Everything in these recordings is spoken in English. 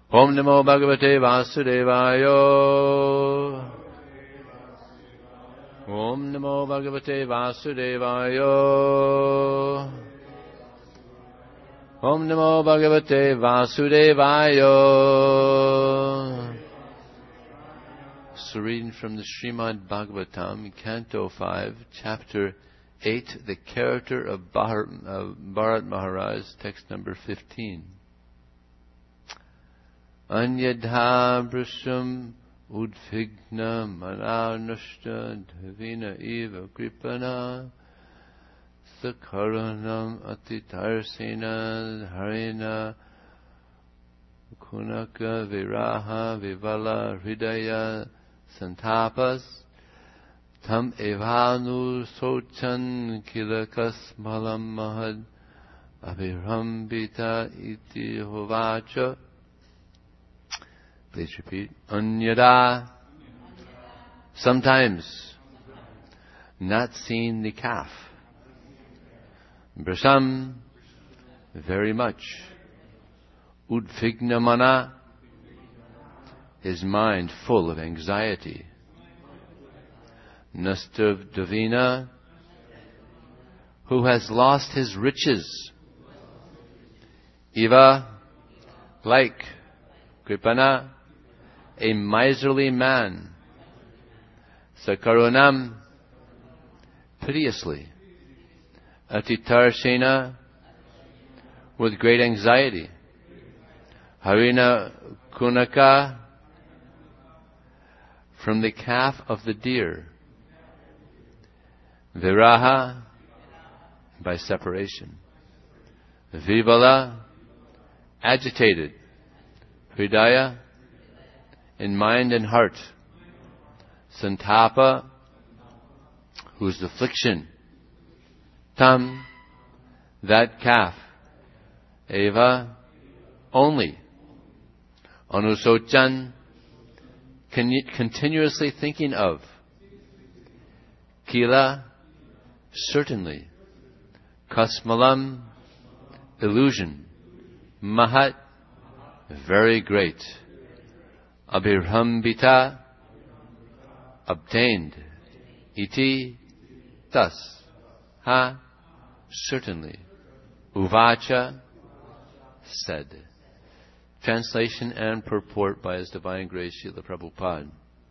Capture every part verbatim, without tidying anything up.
Om Namo Bhagavate Vasudevaya. Om Namo Bhagavate Vasudevaya. Om Namo Bhagavate Vasudevaya. Reading from the Srimad Bhagavatam, Canto five, Chapter eight, the character of Bahar, uh, Bharat Maharaj, text number fifteen. Anyadha brisham udvigna mananushta dhavina eva kripana sakaranam atitarsena harina kunaka viraha vivala hridaya santapas tam evanu sochan kilakas malam mahad abhirambita iti hovacha. Please repeat. Anyada. Sometimes. Not seeing the calf. Brasham. Very much. Udvigna mana. His mind full of anxiety. Nastav Davina, who has lost his riches. Eva, like Kripana, a miserly man. Sakarunam, piteously. Atitarshena, with great anxiety. Harina Kunaka, from the calf of the deer. Viraha, by separation. Vivala, agitated. Hridaya, in mind and heart. Santapa, whose affliction. Tam, that calf. Eva, only. Anusochan, continuously thinking of. Kila, certainly. Kasmalam, illusion. Mahat, very great. Abhirambita, obtained. Iti, thus. Ha, certainly. Uvacha, said. Translation and purport by His Divine Grace Srila Prabhupada.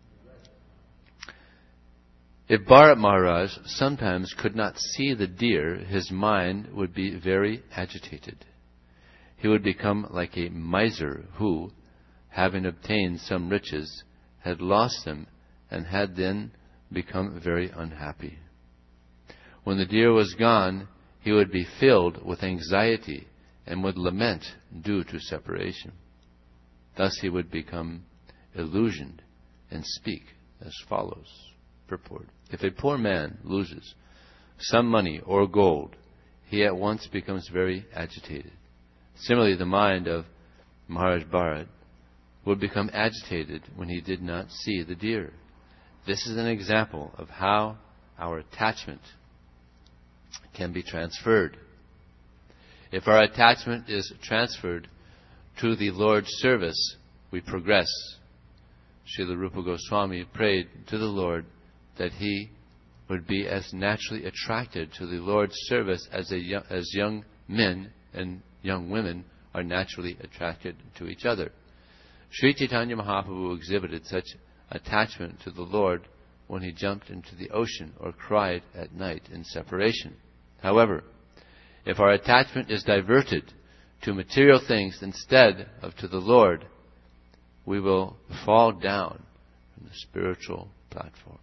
If Bharat Maharaj sometimes could not see the deer, his mind would be very agitated. He would become like a miser who, having obtained some riches, had lost them and had then become very unhappy. When the deer was gone, he would be filled with anxiety and would lament due to separation. Thus he would become illusioned and speak as follows. Purport. If a poor man loses some money or gold, he at once becomes very agitated. Similarly, the mind of Maharaj Bharat would become agitated when he did not see the deer. This is an example of how our attachment can be transferred. If our attachment is transferred to the Lord's service, we progress. Srila Rupa Goswami prayed to the Lord that he would be as naturally attracted to the Lord's service as, a young, as young men and young women are naturally attracted to each other. Sri Chaitanya Mahaprabhu exhibited such attachment to the Lord when he jumped into the ocean or cried at night in separation. However, if our attachment is diverted to material things instead of to the Lord, we will fall down from the spiritual platform.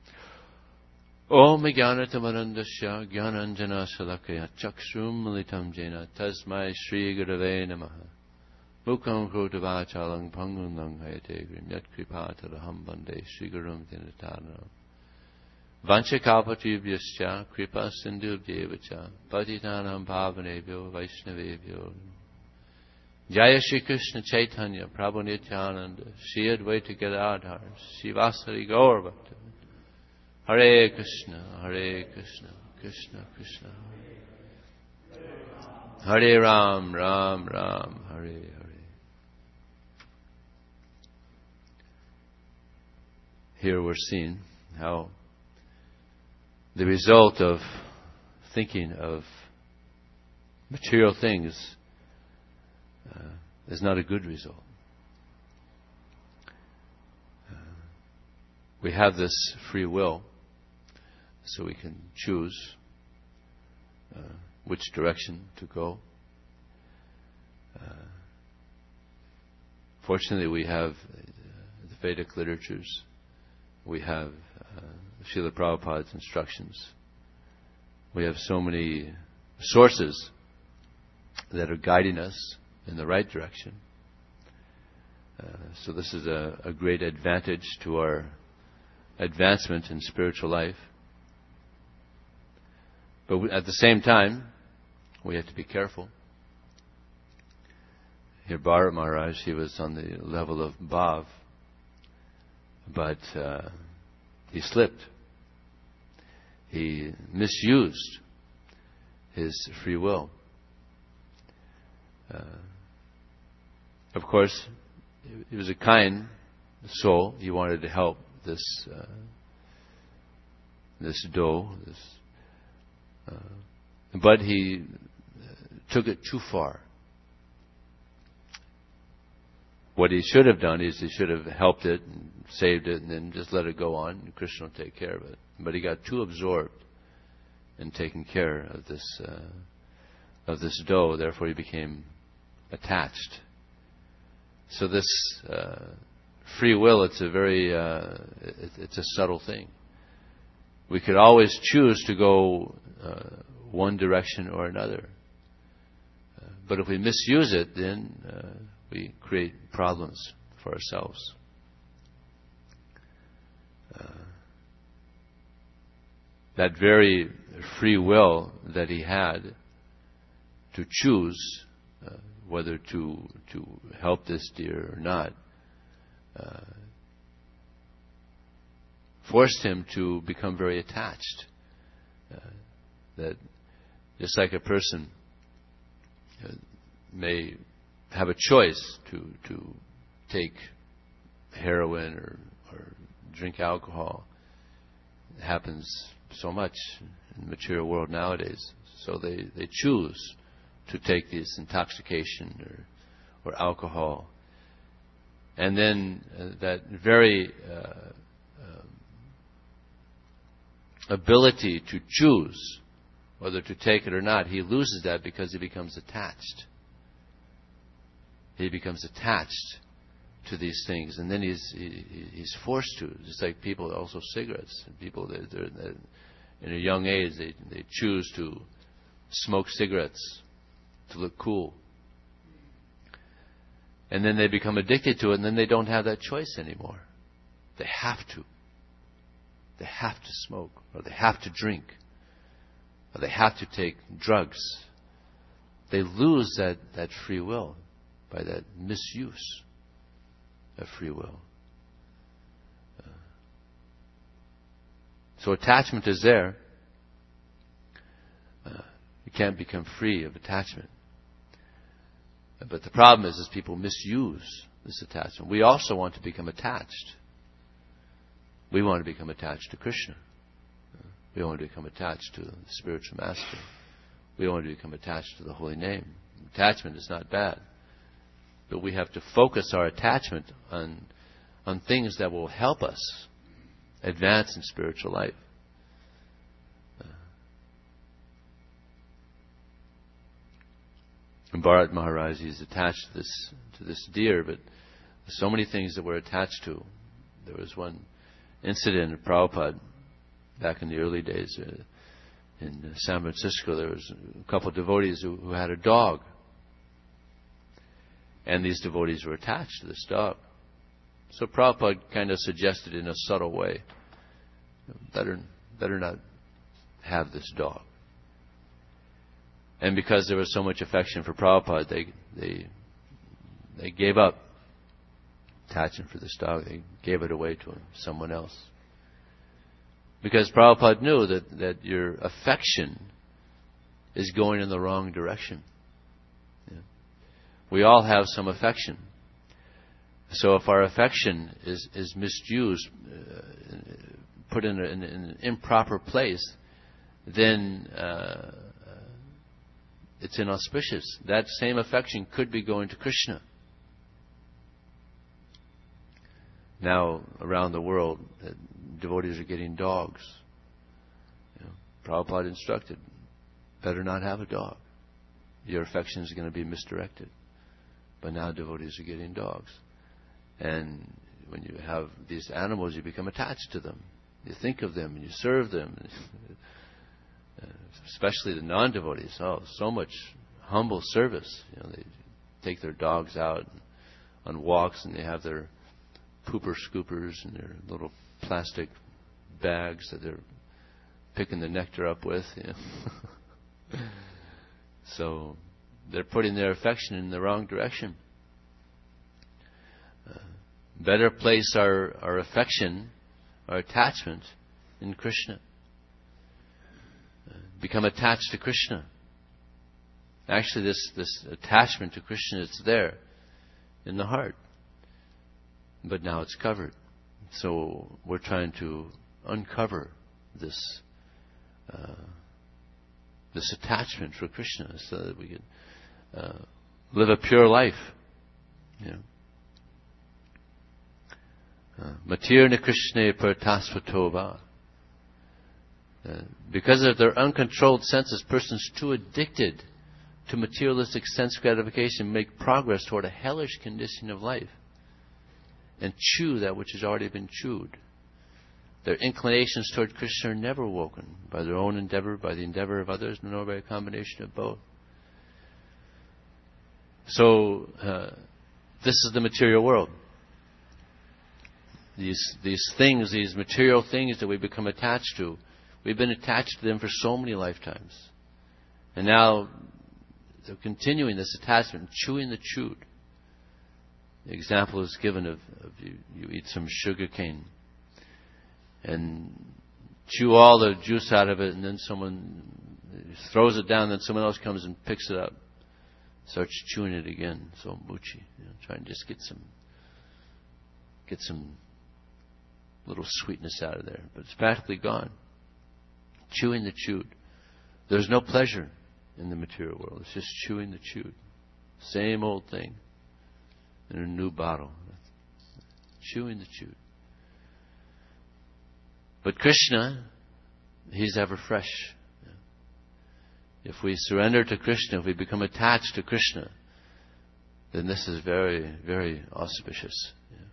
Om Jnanatamarandasya Jnananjana Salakaya Chakshrum Militam Jena Tasmai Shri Gurave Namaha Mukam Krotavachalang Pangundang Hayate Grim Yat Kripataraham Bande Shri Gurum Dinatarana Vanchakalpatubhyascha Kripa Sindhubhyevacha Patitanam Pavanebhyo Vaishnavebhyo Jaya Shri Krishna Chaitanya Prabhu Nityananda Shri Advaita Gadadhar Shivasari Gaur Bhakta Hare Krishna, Hare Krishna, Krishna Krishna, Hare Ram, Ram Ram, Hare Hare. here we're seeing how the result of thinking of material things uh, is not a good result. Uh, we have this free will, so we can choose uh, which direction to go. Uh, fortunately, we have uh, the Vedic literatures. We have uh, Srila Prabhupada's instructions. We have so many sources that are guiding us in the right direction. Uh, so this is a, a great advantage to our advancement in spiritual life. But we, at the same time, we have to be careful. Here, Bharat Maharaj, he was on the level of Bhav, but uh, he slipped. He misused his free will. Uh, of course, he was a kind soul. He wanted to help this uh, this doe, this, uh, but he took it too far. What he should have done is he should have helped it and saved it and then just let it go on and Krishna will take care of it. But he got too absorbed in taking care of this uh, of this doe, therefore he became attached. So this uh, free will, it's a very uh, it, it's a subtle thing. We could always choose to go uh, one direction or another. Uh, but if we misuse it, then uh, we create problems for ourselves. Uh, that very free will that he had to choose uh, whether to to help this deer or not uh, forced him to become very attached. Uh, that just like a person uh, may have a choice to to take heroin or, or drink alcohol. It happens so much in the material world nowadays. So they, they choose to take this intoxication or, or alcohol. And then uh, that very uh, um, ability to choose whether to take it or not, he loses that because he becomes attached. He becomes attached to these things, and then he's he, he's forced to. Just like people, also cigarettes. People, they're, they're, they're, in a young age, they they choose to smoke cigarettes to look cool, and then they become addicted to it, and then they don't have that choice anymore. They have to. They have to smoke, or they have to drink, or they have to take drugs. They lose that, that free will by that misuse of free will. Uh, so attachment is there. Uh, you can't become free of attachment. But the problem is, is people misuse this attachment. We also want to become attached. We want to become attached to Krishna. Uh, we want to become attached to the spiritual master. We want to become attached to the holy name. Attachment is not bad. But we have to focus our attachment on on things that will help us advance in spiritual life. Uh, and Bharat Maharaj is attached to this to this deer, but there's so many things that we're attached to. There was one incident at Prabhupada back in the early days uh, in San Francisco. There was a couple of devotees who, who had a dog. And these devotees were attached to this dog. So Prabhupada kind of suggested in a subtle way, better, better not have this dog. And because there was so much affection for Prabhupada, they they they gave up attachment for this dog. They gave it away to him, someone else. Because Prabhupada knew that, that your affection is going in the wrong direction. We all have some affection. So if our affection is, is misused, uh, put in, a, in an improper place, then uh, it's inauspicious. That same affection could be going to Krishna. Now, around the world, uh, devotees are getting dogs. You know, Prabhupada instructed, better not have a dog. Your affection is going to be misdirected. But now devotees are getting dogs. And when you have these animals, you become attached to them. You think of them and you serve them. Especially the non-devotees. Oh, so much humble service. You know, they take their dogs out on walks and they have their pooper scoopers and their little plastic bags that they're picking the nectar up with. You know. So they're putting their affection in the wrong direction. Uh, better place our, our affection, our attachment in Krishna. Uh, become attached to Krishna. Actually, this, this attachment to Krishna, it's there in the heart. But now it's covered. So we're trying to uncover this uh, this attachment for Krishna so that we can uh, live a pure life. You know. Matirna Krishna Partasvatova. Because of their uncontrolled senses, persons too addicted to materialistic sense gratification make progress toward a hellish condition of life and chew that which has already been chewed. Their inclinations toward Krishna are never woken by their own endeavor, by the endeavor of others, nor by a combination of both. So, uh, this is the material world. These these things, these material things that we become attached to, we've been attached to them for so many lifetimes. And now, they're continuing this attachment, chewing the chewed. The example is given of, of you, you eat some sugar cane and chew all the juice out of it, and then someone throws it down, then someone else comes and picks it up, starts chewing it again. So muchi, you know, try and just get some get some little sweetness out of there, but it's practically gone. Chewing the chewed. There's no pleasure in the material world. It's just chewing the chewed. Same old thing in a new bottle. Chewing the chewed. But Krishna, He's ever fresh. If we surrender to Krishna, if we become attached to Krishna, then this is very, very auspicious.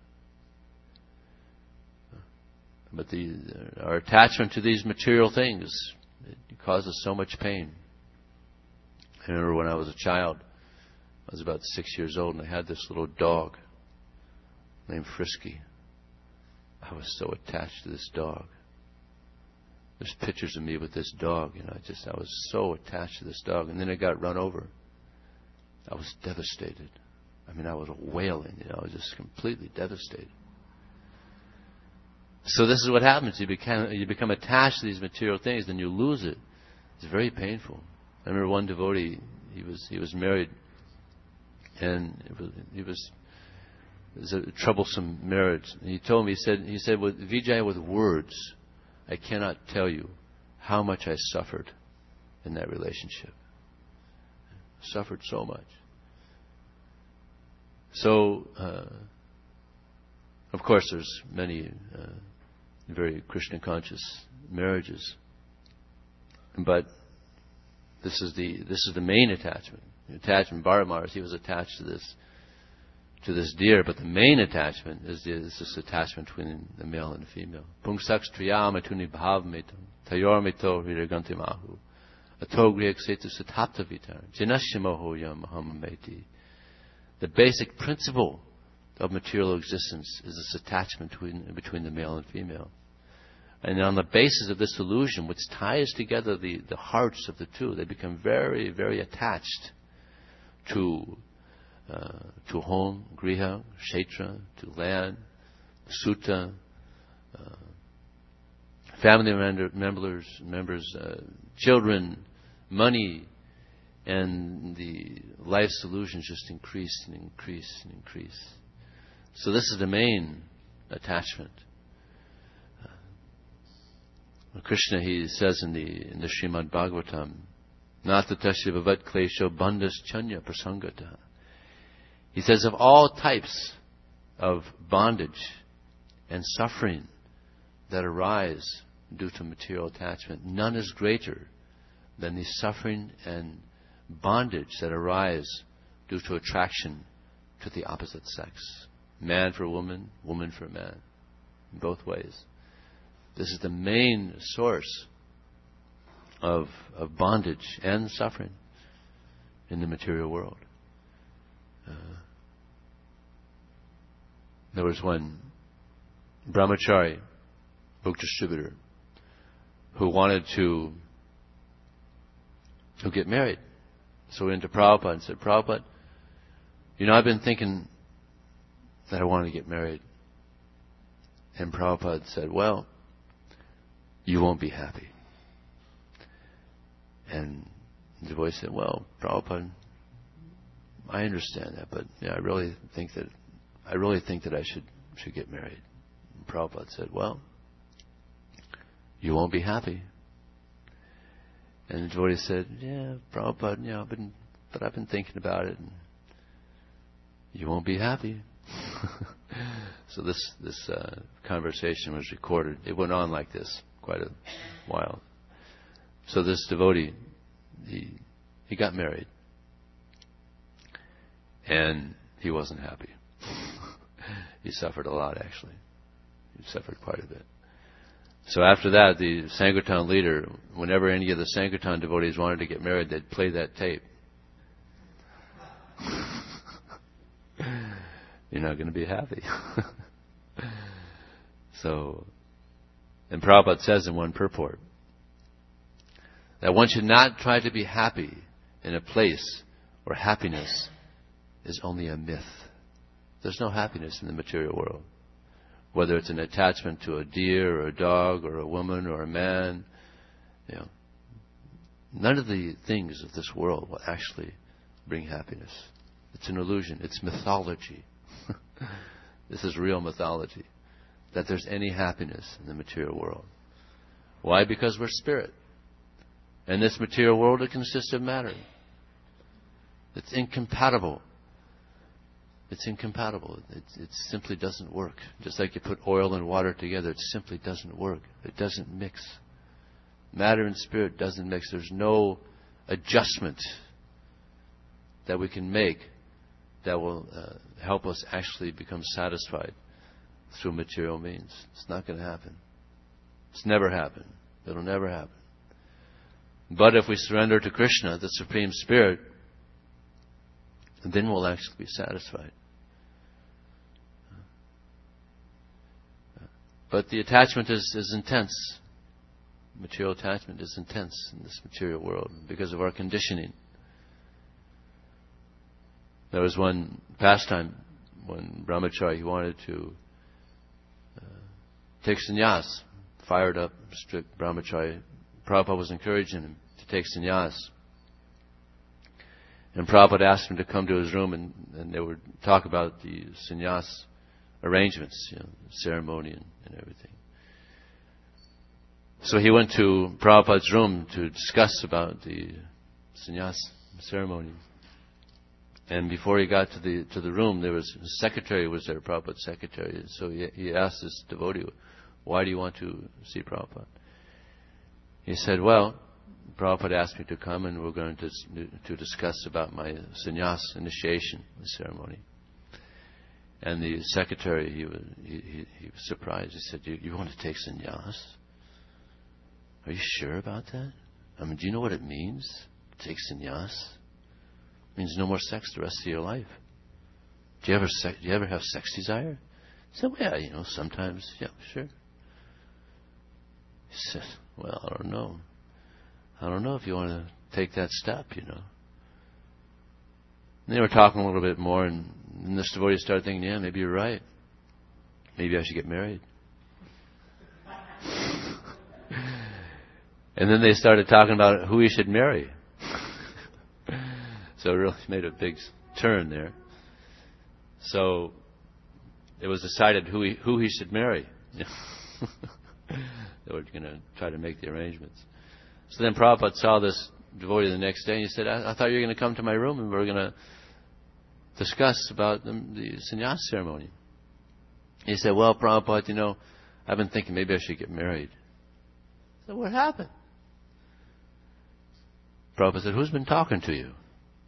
But the, our attachment to these material things, it causes so much pain. I remember when I was a child, I was about six years old, and I had this little dog named Frisky. I was so attached to this dog. There's pictures of me with this dog, you know, I just, I was so attached to this dog. And then it got run over. I was devastated. I mean, I was wailing, you know, I was just completely devastated. So this is what happens. You become, you become attached to these material things, then you lose it. It's very painful. I remember one devotee, he was, he was married, and it was, he was, it was a troublesome marriage. And he told me, he said, he said, with Vijay, with words, I cannot tell you how much I suffered in that relationship. I suffered so much. So, uh, of course, there's many uh, very Krishna-conscious marriages, but this is the this is the main attachment. The attachment, Bharat Maharaj, he was attached to this to this deer, but the main attachment is, the, is this attachment between the male and the female. Pungsaks triyamatuni bhavmetam tayormito hiragantimahu atogriyak setu satapta vitar janashimoho yamahamameti. The basic principle of material existence is this attachment between, between the male and female. And on the basis of this illusion, which ties together the, the hearts of the two, they become very, very attached to uh, to home, griha, kshetra, to land, sutta, uh, family members, members, uh, children, money, and the life solutions just increase and increase and increase. So this is the main attachment. Uh, Krishna, he says in the in the Srimad Bhagavatam, Nata tasya bhavat klesho bandhas chanya prasangata. He says of all types of bondage and suffering that arise due to material attachment, none is greater than the suffering and bondage that arise due to attraction to the opposite sex. Man for woman, woman for man. In both ways. This is the main source of, of bondage and suffering in the material world. Uh, there was one brahmachari, book distributor, who wanted to, to get married. So he went to Prabhupada and said, Prabhupada, you know, I've been thinking that I want to get married. And Prabhupada said, well, you won't be happy. And the boy said, well, Prabhupada, I understand that, but yeah, I really think that I really think that I should should get married. And Prabhupada said, well, you won't be happy. And the devotee said, yeah, Prabhupada, yeah, I've been, but I've been thinking about it, and you won't be happy. So this this uh, conversation was recorded. It went on like this quite a while. So this devotee, he he got married, and he wasn't happy. He suffered a lot, actually. He suffered quite a bit. So after that, the Sankirtan leader, whenever any of the Sankirtan devotees wanted to get married, they'd play that tape. You're not going to be happy. So, and Prabhupada says in one purport that one should not try to be happy in a place where happiness is only a myth. There's no happiness in the material world. Whether it's an attachment to a deer or a dog or a woman or a man, you know, none of the things of this world will actually bring happiness. It's an illusion. It's mythology. This is real mythology. That there's any happiness in the material world. Why? Because we're spirit. And this material world, it consists of matter. It's incompatible. It's incompatible. It, it simply doesn't work. Just like you put oil and water together, it simply doesn't work. It doesn't mix. Matter and spirit doesn't mix. There's no adjustment that we can make that will uh, help us actually become satisfied through material means. It's not going to happen. It's never happened. It'll never happen. But if we surrender to Krishna, the Supreme Spirit, then we'll actually be satisfied. But the attachment is, is intense. Material attachment is intense in this material world because of our conditioning. There was one pastime, one brahmachari, he wanted to uh, take sannyas, fired up, strict brahmachari. Prabhupada was encouraging him to take sannyas. And Prabhupada asked him to come to his room and, and they would talk about the sannyas arrangements, you know, ceremony and, and everything. So he went to Prabhupada's room to discuss about the sannyas ceremony. And before he got to the to the room, there was his secretary was there, Prabhupada's secretary. So he, he asked this devotee, "Why do you want to see Prabhupada?" He said, "Well, Prabhupada asked me to come, and we're going to to discuss about my sannyas initiation ceremony." And the secretary, he was he, he, he was surprised. He said, "You, you want to take sannyas? Are you sure about that? I mean, do you know what it means to take sannyas? It means no more sex the rest of your life. Do you ever sex, do you ever have sex desire?" He said, "Well, yeah, you know, sometimes, yeah, sure." He said, "Well, I don't know. I don't know if you want to take that step, you know." And they were talking a little bit more, and, and this devotee started thinking, "Yeah, maybe you're right. Maybe I should get married." And then they started talking about who he should marry. So it really made a big turn there. So it was decided who he, who he should marry. They were going to try to make the arrangements. So then Prabhupada saw this devotee the next day, and he said, I, I thought you were going to come to my room and we were going to discuss about the, the sannyas ceremony. He said, well, Prabhupada, you know, I've been thinking maybe I should get married. I said, what happened? Prabhupada said, who's been talking to you?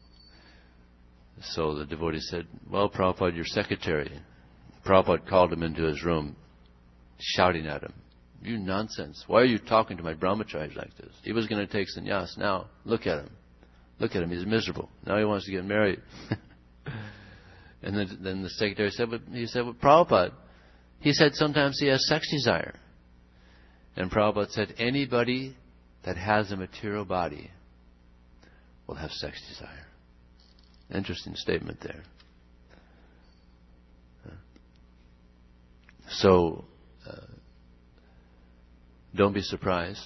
So the devotee said, well, Prabhupada, your secretary. Prabhupada called him into his room, shouting at him, you nonsense. Why are you talking to my brahmachari like this? He was going to take sannyas. Now, look at him. Look at him. He's miserable. Now he wants to get married. And then, then the secretary said, but he said, well, Prabhupada, he said sometimes he has sex desire. And Prabhupada said, anybody that has a material body will have sex desire. Interesting statement there. So, uh, don't be surprised.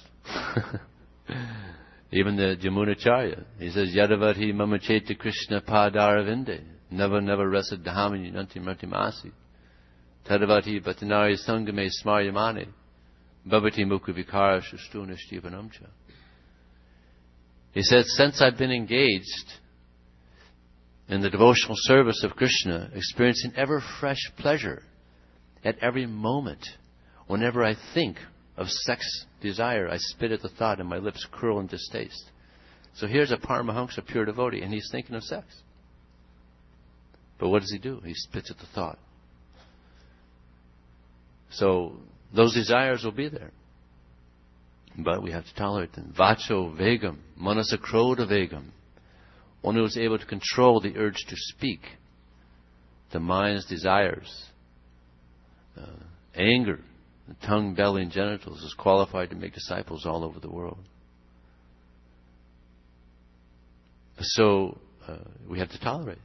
Even the Jamunacharya, he says, Yadavati mamacheta Krishna padaravinde, never, never rasa dhahamini nanti martimasi, tadavati batanari sangame smaryamane, bhavati mukhavikara shustunashtivanamcha. He says, since I've been engaged in the devotional service of Krishna, experiencing ever fresh pleasure at every moment, whenever I think of sex desire, I spit at the thought and my lips curl in distaste. So here's a Paramahamsa, pure devotee, and he's thinking of sex. But what does he do? He spits at the thought. So those desires will be there. But we have to tolerate them. Vacho vegam, manasa krodha vegam. One who is able to control the urge to speak, the mind's desires, uh, anger, the tongue, belly, and genitals, is qualified to make disciples all over the world. So uh, we have to tolerate.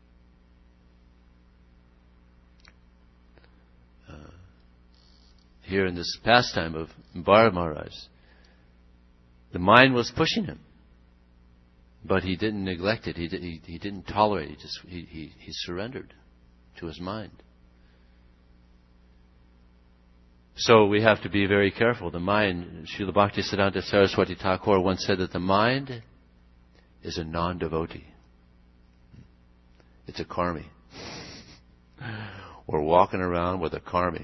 Uh, here in this pastime of Bharata Maharaj, the mind was pushing him, but he didn't neglect it. He, he, he didn't tolerate it. He, just, he, he, he surrendered to his mind. So we have to be very careful. The mind, Srila Bhaktisiddhanta Saraswati Thakur once said that the mind is a non-devotee. It's a karmi. We're walking around with a karmi.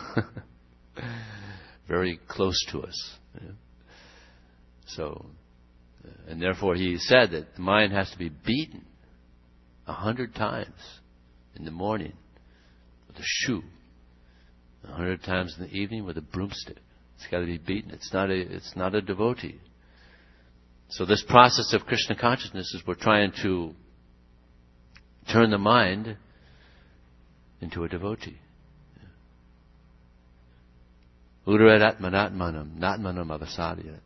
Very close to us. Yeah. So, and therefore he said that the mind has to be beaten a hundred times in the morning with a shoe, a hundred times in the evening with a broomstick. It's got to be beaten. It's not a, it's not a devotee. So this process of Krishna consciousness is we're trying to turn the mind into a devotee. Udarat atmanatmanam, natmanam avasadya.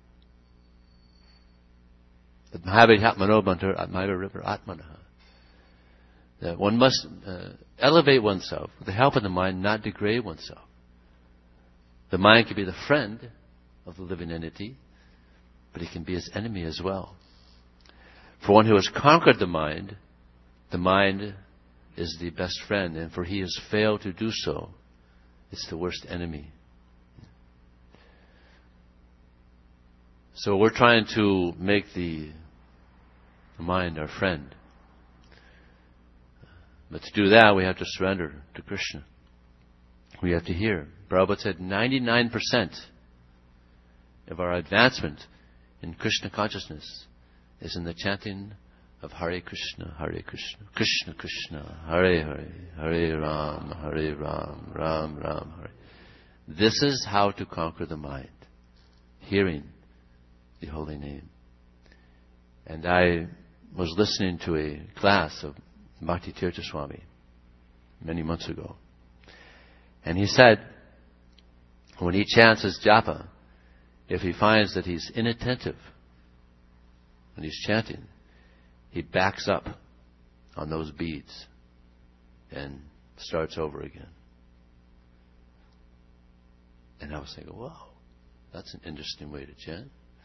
That one must uh, elevate oneself with the help of the mind, not degrade oneself. The mind can be the friend of the living entity, but it can be its enemy as well. For one who has conquered the mind, the mind is the best friend, and for he has failed to do so, it's the worst enemy. So we're trying to make the mind our friend. But to do that, we have to surrender to Krishna. We have to hear. Prabhupada said ninety-nine percent of our advancement in Krishna consciousness is in the chanting of Hare Krishna, Hare Krishna, Krishna Krishna, Hare Hare, Hare Ram, Hare Ram, Ram Ram, Hare. This is how to conquer the mind. Hearing the holy name. And I was listening to a class of Bhakti Tirtha Swami many months ago. And he said, when he chants his japa, if he finds that he's inattentive when he's chanting, he backs up on those beads and starts over again. And I was thinking, wow, that's an interesting way to chant.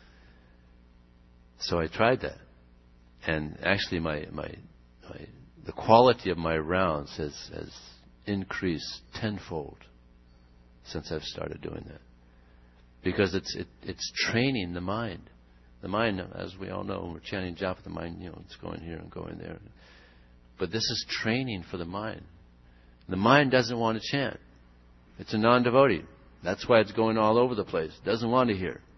So I tried that. And actually my, my, my the quality of my rounds has, has increased tenfold since I've started doing that. Because it's it, it's training the mind. The mind, as we all know, when we're chanting japa, the mind, you know, it's going here and going there. But this is training for the mind. The mind doesn't want to chant. It's a non-devotee. That's why it's going all over the place. It doesn't want to hear.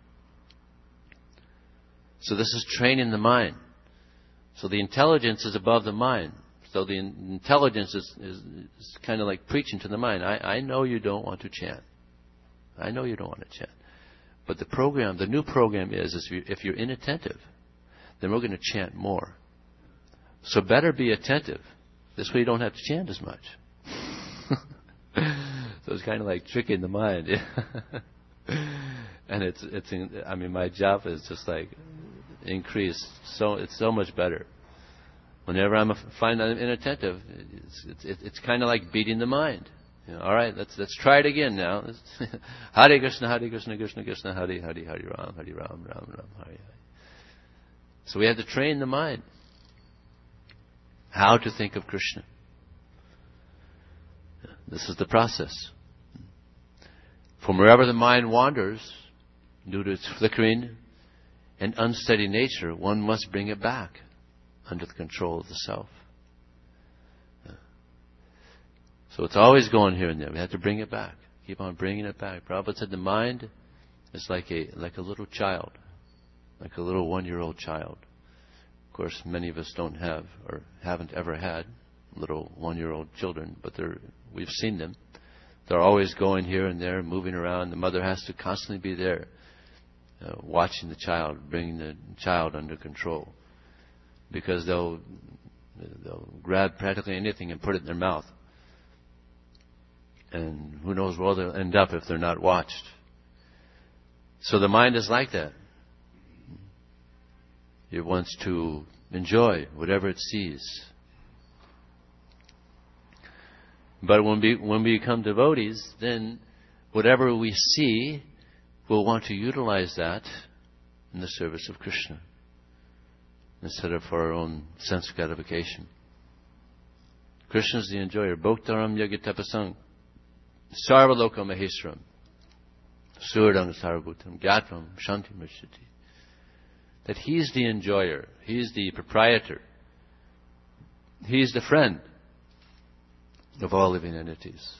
So this is training the mind. So the intelligence is above the mind. So the intelligence is, is, is kind of like preaching to the mind. I, I know you don't want to chant. I know you don't want to chant. But the program, the new program is, is if, you, if you're inattentive, then we're going to chant more. So better be attentive. This way you don't have to chant as much. So it's kind of like tricking the mind. And it's, it's, I mean, my job is just like increased. So it's so much better. Whenever I'm find I'm inattentive, it's, it's, it's kind of like beating the mind. You know, all right, let's let's try it again now. Hare Krishna, Hare Krishna, Krishna Krishna, Hare Hare, Hare Ram, Hare Ram, Ram Ram, Hare Hare. So we have to train the mind how to think of Krishna. This is the process. From wherever the mind wanders, due to its flickering and unsteady nature, one must bring it back under the control of the self. So it's always going here and there. We have to bring it back. Keep on bringing it back. Prabhupada said the mind is like a like a little child, like a little one-year-old child. Of course, many of us don't have or haven't ever had little one-year-old children, but they're we've seen them. They're always going here and there, moving around. The mother has to constantly be there, uh, watching the child, bringing the child under control. Because they'll they'll grab practically anything and put it in their mouth. And who knows where they'll end up if they're not watched. So the mind is like that. It wants to enjoy whatever it sees. But when we, when we become devotees, then whatever we see, we'll want to utilize that in the service of Krishna, instead of for our own sense gratification. Krishna is the enjoyer. Bhoktaram yagatapasang sarvaloka maheswaram surdam sarvabhutam gyatvam shanti mrishati. That He's the enjoyer. He's the proprietor. He's the friend of all living entities.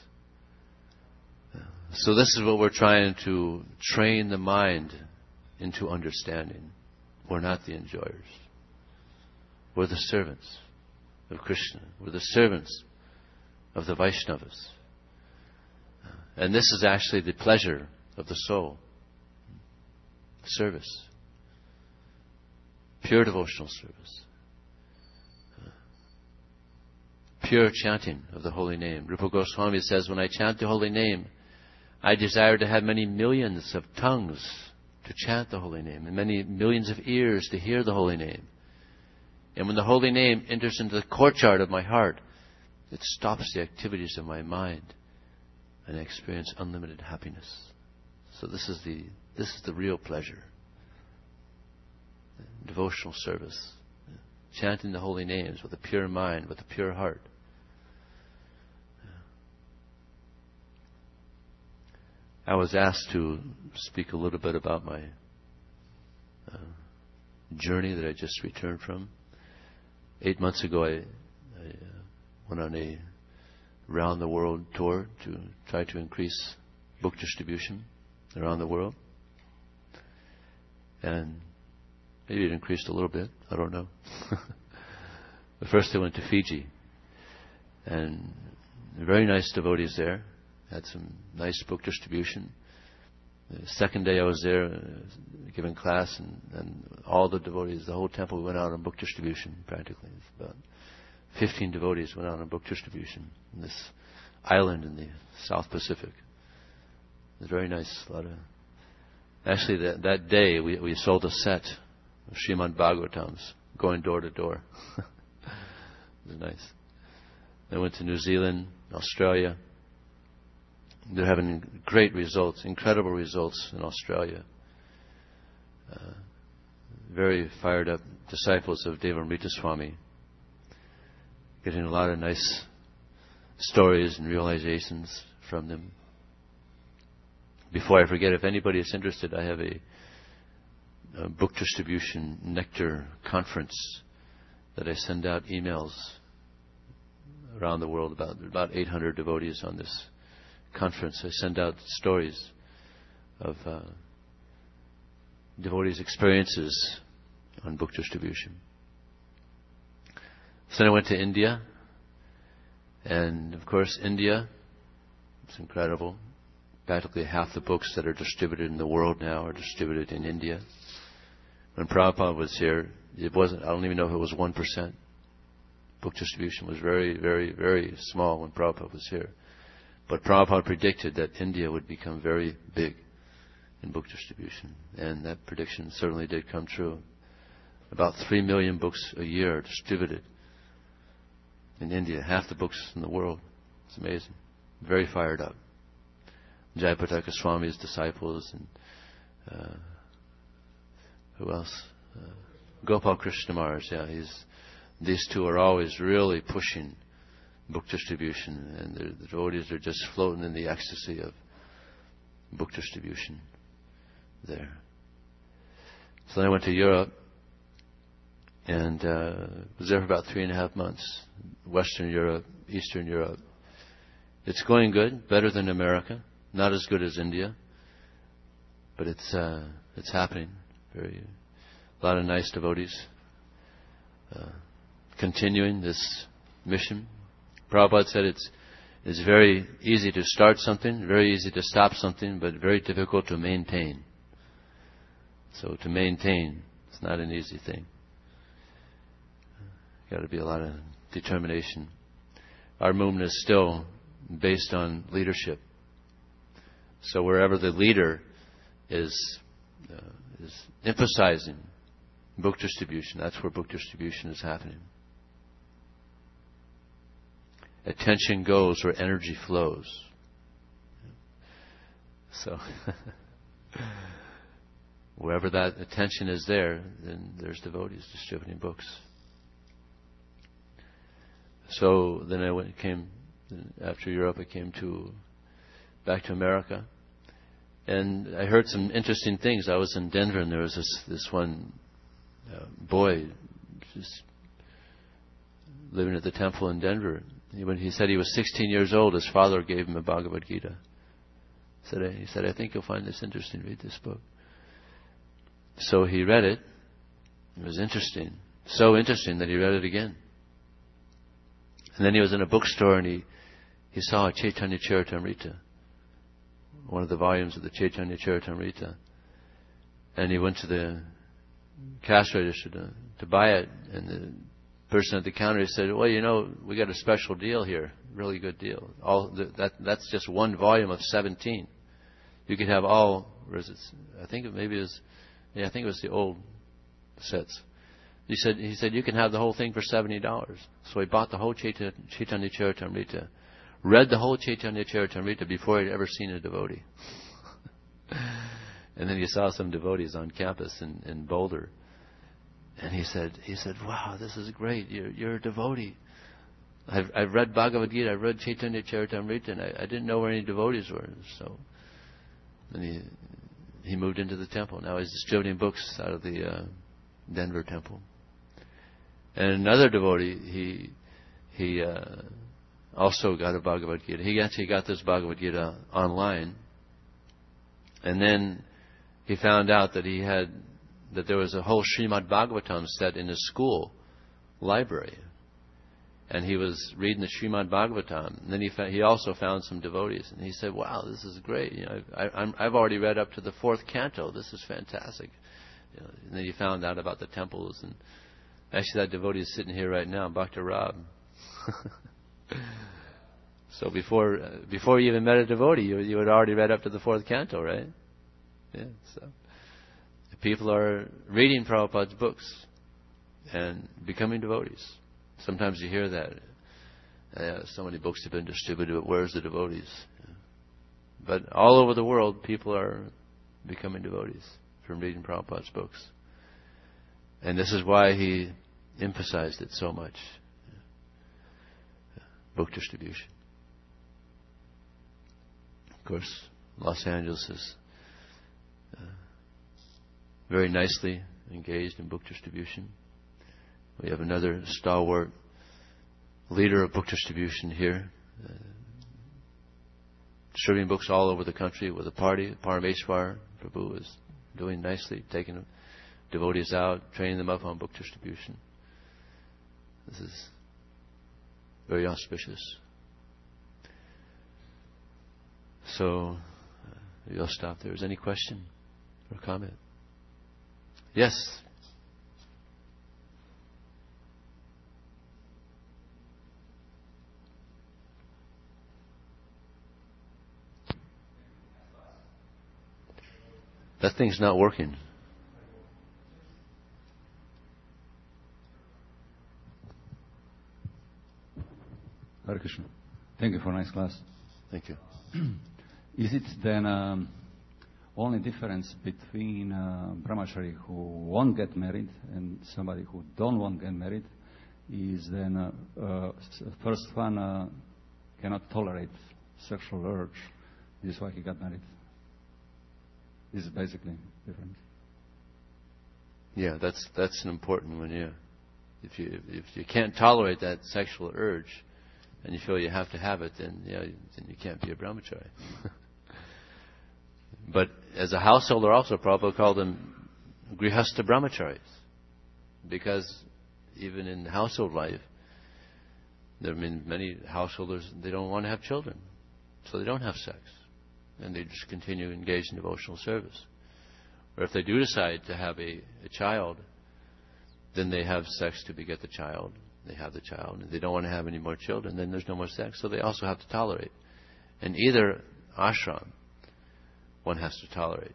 So this is what we're trying to train the mind into understanding. We're not the enjoyers. We're the servants of Krishna. We're the servants of the Vaishnavas. And this is actually the pleasure of the soul. Service. Pure devotional service. Pure chanting of the holy name. Rupa Goswami says, when I chant the holy name, I desire to have many millions of tongues to chant the holy name, and many millions of ears to hear the holy name. And when the holy name enters into the courtyard of my heart, it stops the activities of my mind, and I experience unlimited happiness. So this is the this is the real pleasure. Devotional service. Chanting the holy names with a pure mind, with a pure heart. I was asked to speak a little bit about my uh, journey that I just returned from. Eight months ago, I, I uh, went on a round-the-world tour to try to increase book distribution around the world. And maybe it increased a little bit. I don't know. But first I went to Fiji. And very nice devotees there. Had some nice book distribution. The second day I was there uh, giving class, and, and all the devotees, the whole temple went out on book distribution practically. It's about fifteen devotees went out on book distribution in this island in the South Pacific. It was very nice. A lot of, actually, that, that day we, we sold a set of Srimad Bhagavatams, going door to door. It was nice. I went to New Zealand, Australia. They're having great results, incredible results in Australia. Uh, very fired up disciples of Devamrita Swami. Getting a lot of nice stories and realizations from them. Before I forget, if anybody is interested, I have a, a book distribution nectar conference that I send out emails around the world. About about eight hundred devotees on this conference. I send out stories of uh, devotees' experiences on book distribution. So then I went to India, and of course India, it's incredible. Practically half the books that are distributed in the world now are distributed in India. When Prabhupada was here, it wasn't, I don't even know if it was one percent. Book distribution was very, very, very small when Prabhupada was here. But Prabhupada predicted that India would become very big in book distribution. And that prediction certainly did come true. About three million books a year are distributed in India. Half the books in the world. It's amazing. Very fired up. Jayapataka Swami's disciples and uh, who else? Uh, Gopal Krishna Maharaj. Yeah, he's. These two are always really pushing book distribution, and the devotees are just floating in the ecstasy of book distribution there. So then I went to Europe, and uh, was there for about three and a half months. Western Europe, Eastern Europe. It's going good, better than America. Not as good as India, but it's uh, it's happening. Very, a lot of nice devotees uh, continuing this mission. Prabhupada said it's it's very easy to start something, very easy to stop something, but very difficult to maintain. So to maintain, it's not an easy thing. Got to be a lot of determination. Our movement is still based on leadership. So wherever the leader is uh, is emphasizing book distribution, that's where book distribution is happening. Attention goes where energy flows. So wherever that attention is there, then there's devotees distributing books. So then I went, came after Europe. I came to back to America, and I heard some interesting things. I was in Denver, and there was this this one uh, boy just living at the temple in Denver. He, when he said he was sixteen years old, his father gave him a Bhagavad Gita. He said, he said, I think you'll find this interesting. Read this book. So he read it. It was interesting. So interesting that he read it again. And then he was in a bookstore, and he, he saw a Chaitanya Charitamrita, one of the volumes of the Chaitanya Charitamrita. And he went to the cash register to, to buy it, and the person at the counter said, well, you know, we got a special deal here, really good deal. All the, that That's just one volume of seventeen. You could have all, or is it, I think it maybe it was, yeah, I think it was the old sets. He said, he said, you can have the whole thing for seventy dollars. So he bought the whole Chaitanya, Chaitanya Charitamrita, read the whole Chaitanya Charitamrita before he'd ever seen a devotee. And then he saw some devotees on campus in, in Boulder. And he said, he said, wow, this is great. You're, you're a devotee. I've, I've read Bhagavad Gita, I've read Chaitanya Charitamrita, and I, I didn't know where any devotees were. So then he, he moved into the temple. Now he's distributing books out of the uh, Denver temple. And another devotee, he he uh, also got a Bhagavad Gita. He actually got this Bhagavad Gita online, and then he found out that he had that there was a whole Srimad Bhagavatam set in his school library, and he was reading the Srimad Bhagavatam. And then he found, he also found some devotees, and he said, "Wow, this is great! You know, I, I'm, I've already read up to the fourth canto. This is fantastic." You know, and then he found out about the temples, and actually that devotee is sitting here right now, Bhakta Rab. So before uh, before you even met a devotee, you, you had already read up to the fourth canto, right? Yeah. So people are reading Prabhupada's books and becoming devotees. Sometimes you hear that. Uh, so many books have been distributed, but where's the devotees? Yeah. But all over the world, people are becoming devotees from reading Prabhupada's books. And this is why he emphasized it so much. Yeah. Book distribution. course, Los Angeles is uh, very nicely engaged in book distribution. We have another stalwart leader of book distribution here, uh, distributing books all over the country with a party. Parameshwar Prabhu is doing nicely, taking devotees out, training them up on book distribution. This is very auspicious. So, uh, maybe I'll stop there. Is there any question or comment? Yes. That thing's not working. Hare Krishna. Thank you for a nice class. Thank you. Is it then um, only difference between uh, brahmachari who won't get married and somebody who don't want to get married is then uh, uh, first one uh, cannot tolerate sexual urge. This is why he got married. This is basically different. Yeah, that's that's an important one. Yeah, if you if you can't tolerate that sexual urge, and you feel you have to have it, then yeah, then you can't be a brahmachari. But as a householder, also Prabhupada called them grihastha brahmacharis, because even in household life, there have been many householders, they don't want to have children, so they don't have sex. And they just continue engaged in devotional service. Or if they do decide to have a, a child, then they have sex to beget the child. They have the child. And they don't want to have any more children, then there's no more sex. So they also have to tolerate. And either ashram, one has to tolerate.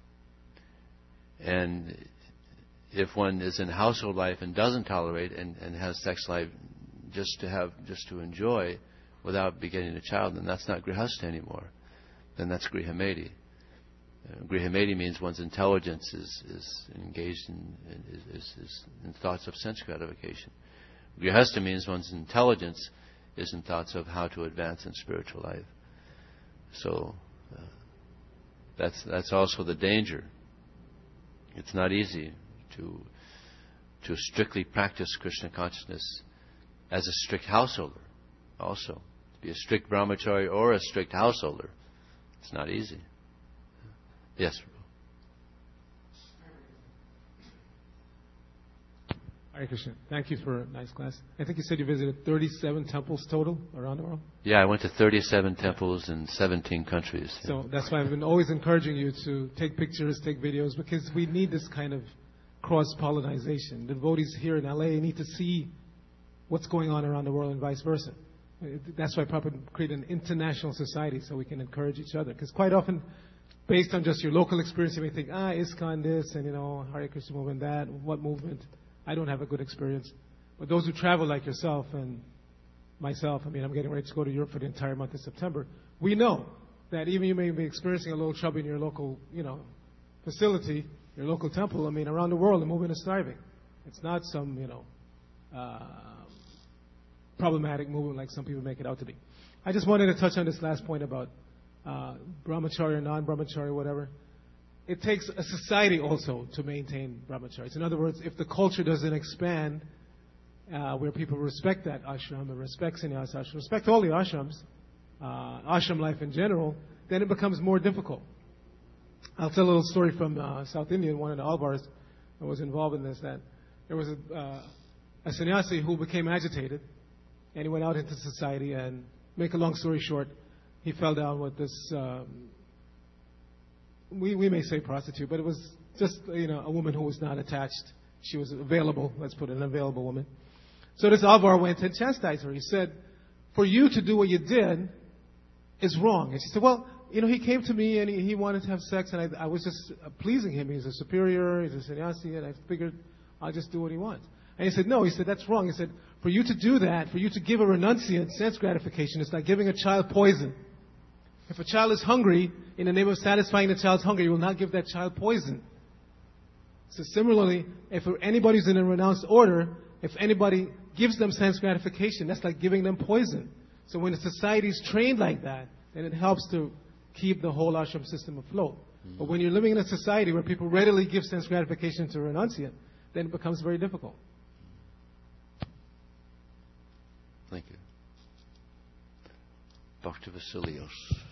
And if one is in household life and doesn't tolerate and, and has sex life just to have, just to enjoy without begetting a child, then that's not grihastha anymore. Then that's grihameti. Uh, grihameti means one's intelligence is, is engaged in, in, is, is in thoughts of sense gratification. Grihastha means one's intelligence is in thoughts of how to advance in spiritual life. So uh, that's that's also the danger. It's not easy to to strictly practice Krishna consciousness as a strict householder. Also, to be a strict brahmachari or a strict householder. It's not easy. Yes. Hare Krishna. Thank you for a nice class. I think you said you visited thirty-seven temples total around the world? Yeah, I went to thirty-seven temples in seventeen countries. So that's why I've been always encouraging you to take pictures, take videos, because we need this kind of cross-pollination. The devotees here in L A need to see what's going on around the world and vice versa. That's why Prabhupada created an international society so we can encourage each other. Because quite often, based on just your local experience, you may think, ah, ISKCON this, and, you know, Hare Krishna movement that, what movement? I don't have a good experience. But those who travel like yourself and myself, I mean, I'm getting ready to go to Europe for the entire month of September. We know that even you may be experiencing a little trouble in your local, you know, facility, your local temple. I mean, around the world, the movement is thriving. It's not some, you know, uh, problematic movement like some people make it out to be. I just wanted to touch on this last point about uh, brahmachari or non-brahmachari, whatever. It takes a society also to maintain brahmacharis. In other words, if the culture doesn't expand uh, where people respect that ashram and respect sannyasa ashram, respect all the ashrams, uh, ashram life in general, then it becomes more difficult. I'll tell a little story from uh, South India. One of the Albars that was involved in this, that there was a, uh, a sannyasi who became agitated, and he went out into society, and make a long story short, he fell down with this, um, we, we may say prostitute, but it was just, you know, a woman who was not attached. She was available, let's put it, an available woman. So this Alvar went and chastised her. He said, for you to do what you did is wrong. And she said, well, you know, he came to me and he, he wanted to have sex, and I, I was just pleasing him. He's a superior, he's a sannyasi, and I figured I'll just do what he wants. And he said, no. He said, that's wrong. He said, for you to do that, for you to give a renunciant sense gratification, it's like giving a child poison. If a child is hungry, in the name of satisfying the child's hunger, you will not give that child poison. So similarly, if anybody's in a renounced order, if anybody gives them sense gratification, that's like giving them poison. So when a society is trained like that, then it helps to keep the whole ashram system afloat. Mm-hmm. But when you're living in a society where people readily give sense gratification to a renunciant, then it becomes very difficult. Thank you. Doctor Vasilios.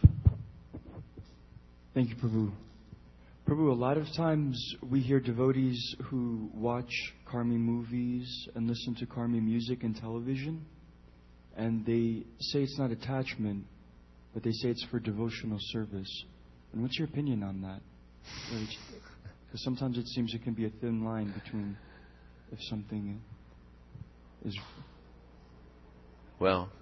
Thank you, Prabhu. Prabhu, a lot of times we hear devotees who watch Karmi movies and listen to Karmi music and television, and they say it's not attachment, but they say it's for devotional service. And what's your opinion on that? Because sometimes it seems it can be a thin line between if something is... Well,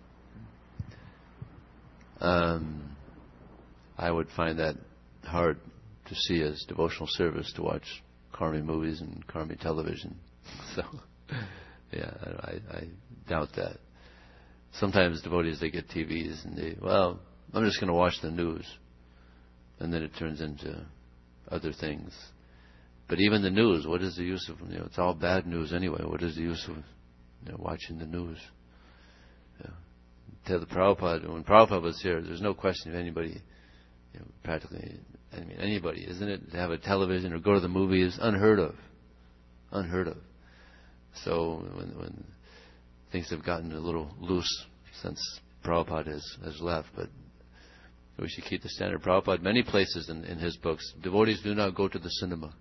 um, I would find that hard to see as devotional service to watch Karmi movies and Karmi television. So, yeah, I, I doubt that. Sometimes devotees, they get T Vs and they, well, I'm just going to watch the news. And then it turns into other things. But even the news, what is the use of, you know, it's all bad news anyway. What is the use of, you know, watching the news? Yeah. Tell the Prabhupada, when Prabhupada was here, there's no question of anybody, you know, practically, I mean, anybody, isn't it? To have a television or go to the movies, unheard of. Unheard of. So when, when things have gotten a little loose since Prabhupada has, has left, but we should keep the standard. Prabhupada, many places in, in his books, devotees do not go to the cinema.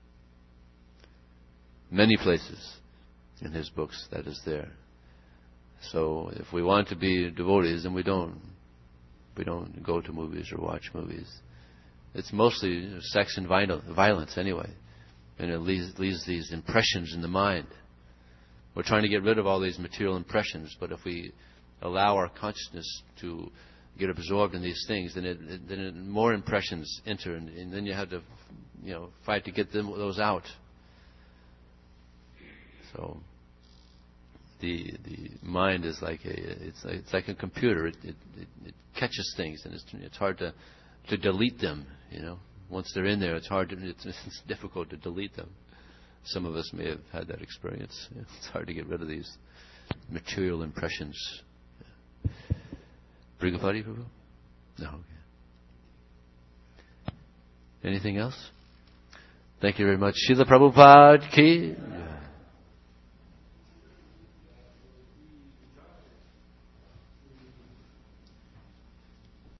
Many places in his books that is there. So if we want to be devotees, then we don't. We don't go to movies or watch movies. It's mostly sex and violence anyway. And it leaves, leaves these impressions in the mind. We're trying to get rid of all these material impressions, but if we allow our consciousness to get absorbed in these things, then it, it, then it, more impressions enter, and, and then you have to, you know, fight to get them, those out. So the the mind is like a it's like, it's like a computer. It, it it it catches things, and it's it's hard to to delete them. You know, once they're in there, it's hard to it's, it's difficult to delete them. Some of us may have had that experience. It's hard to get rid of these material impressions. Brigapati Prabhu? No. Okay. Anything else? Thank you very much. Srila Prabhupada ki